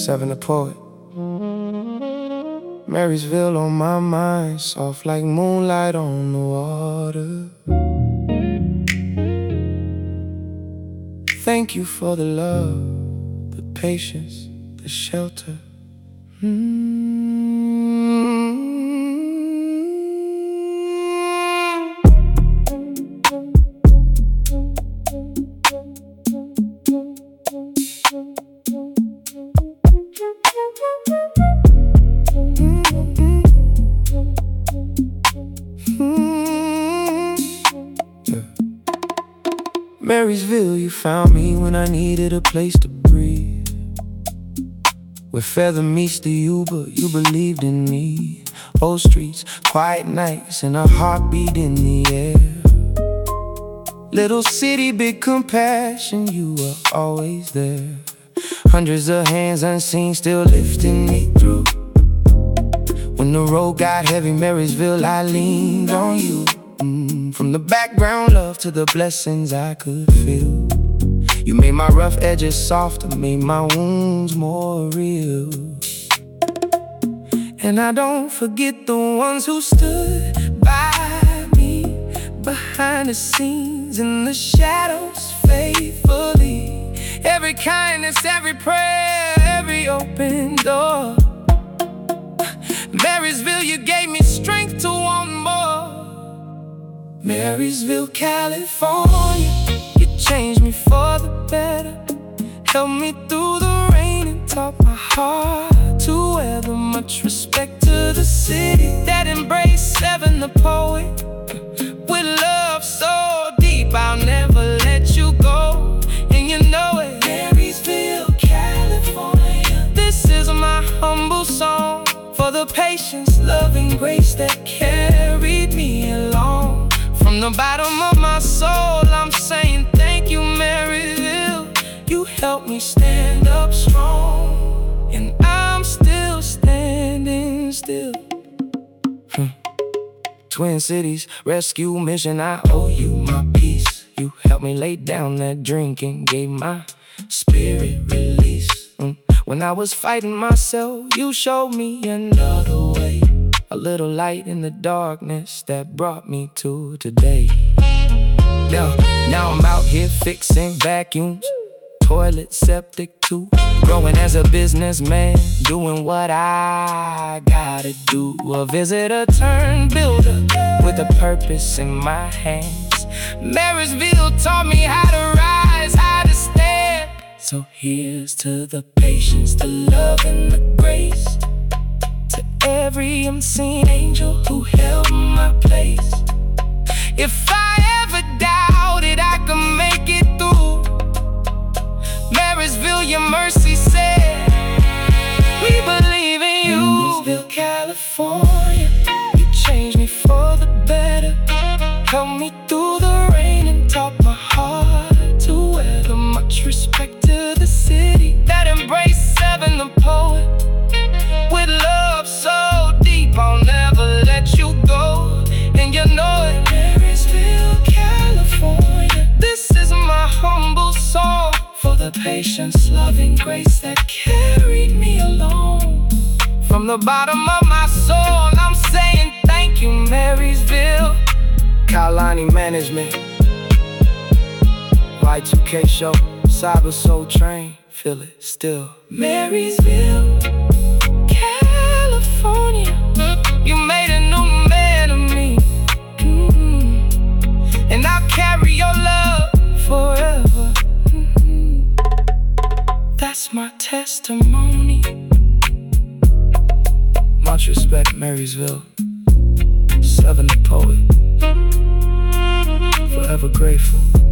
Seven the poet. Marysville on my mind, soft like moonlight on the water. Thank you for the love, the patience, the shelter. Marysville, you found me when I needed a place to breathe, where feather meets the you, but you believed in me. Old streets, quiet nights, and a heartbeat in the air. Little city, big compassion, you were always there. Hundreds of hands unseen, still lifting me through. When the road got heavy, Marysville, I leaned on you. From the background love to the blessings I could feel. You made my rough edges softer, made my wounds more real. And I don't forget the ones who stood by me, behind the scenes, in the shadows, faithfully. Every kindness, every prayer, every open door. Marysville, you gave me strength to want more. Marysville, California, you changed me for the better. Helped me through the rain and taught my heart to weather. Much respect to the city that embraced Seven the poet. With love so deep, I'll never let you go. And you know it. Marysville, California, this is my humble song for the patience, love, and grace that carried me along. From the bottom of my soul, I'm saying thank you, Marysville. You helped me stand up strong, and I'm still standing still. Twin Cities Rescue Mission, I owe you my peace. You helped me lay down that drink and gave my spirit release. When I was fighting myself, you showed me another way. A little light in the darkness that brought me to today. Now I'm out here fixing vacuums, toilet, septic too. Growing as a businessman, doing what I gotta do. A visitor turned builder with a purpose in my hands. Marysville taught me how to rise, how to stand. So here's to the patience, the love, and the grace. To every unseen angel who held my place. If I ever doubted I could make it through, Marysville, your mercy said, we believe in you. Marysville, California, you changed me for the better. Helped me through the rain and taught my heart to weather. Much respect to the city that embraced Seven the poet. With love so deep, I'll never let you go. And you know it. Marysville, California, this is my humble song for the patience, love, and grace that carried me along. From the bottom of my soul, I'm saying thank you, Marysville. Kalani Management, Y2K Show, Cyber Soul Train, feel it still. Marysville, California, you made a new man of me. And I'll carry your love forever. That's my testimony. Much respect, Marysville. Seven the poet, forever grateful.